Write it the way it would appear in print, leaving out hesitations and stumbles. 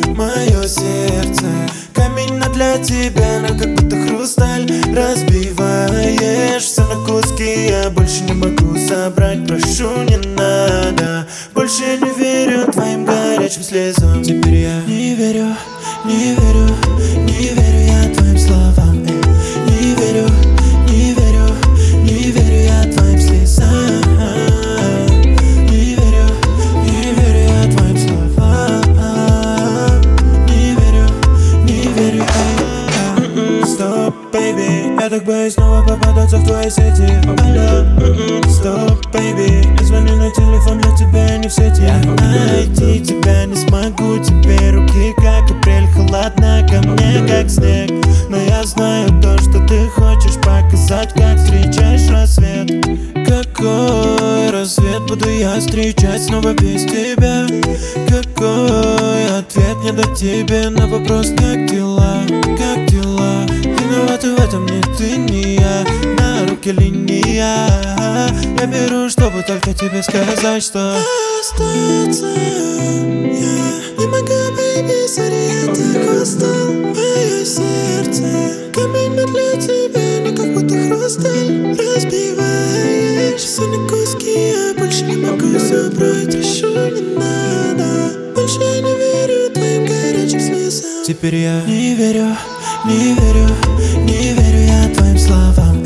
мое сердце камень, но для тебя, но как будто хрусталь. Разбиваешь все на куски, я больше не могу собрать. Прошу, не надо, больше не верю твоим горячим слезам. Теперь я не верю, не верю, не верю я твоим словам. Не верю, не верю, не верю я твоим слезам. Не верю, не верю я твоим словам. Не верю, не верю. Стоп, baby, я так боюсь снова попадаться в твои сети. Алло, стоп, baby, не звони на телефон, для тебя не в сети. Я найти тебя не смогу, тебе руки как апрель, холодна ко мне как снег. Но я знаю то, что ты хочешь показать, как встречаешь рассвет. Какой рассвет буду я встречать снова без тебя? Какой ответ мне дать тебе на вопрос, как дела, как дела? Виновата в этом не ты, не я, на руке линия. Я беру, чтобы только тебе сказать, что остаться я не могу, baby, sorry, я так устал. Мое сердце камень, но для тебя, но как будто хрусталь. Разбиваешь все на куски, я больше не могу собрать. Прошу, не надо, больше не верю твоим горячим слезам. Теперь я не верю, не верю, не верю я твоим словам.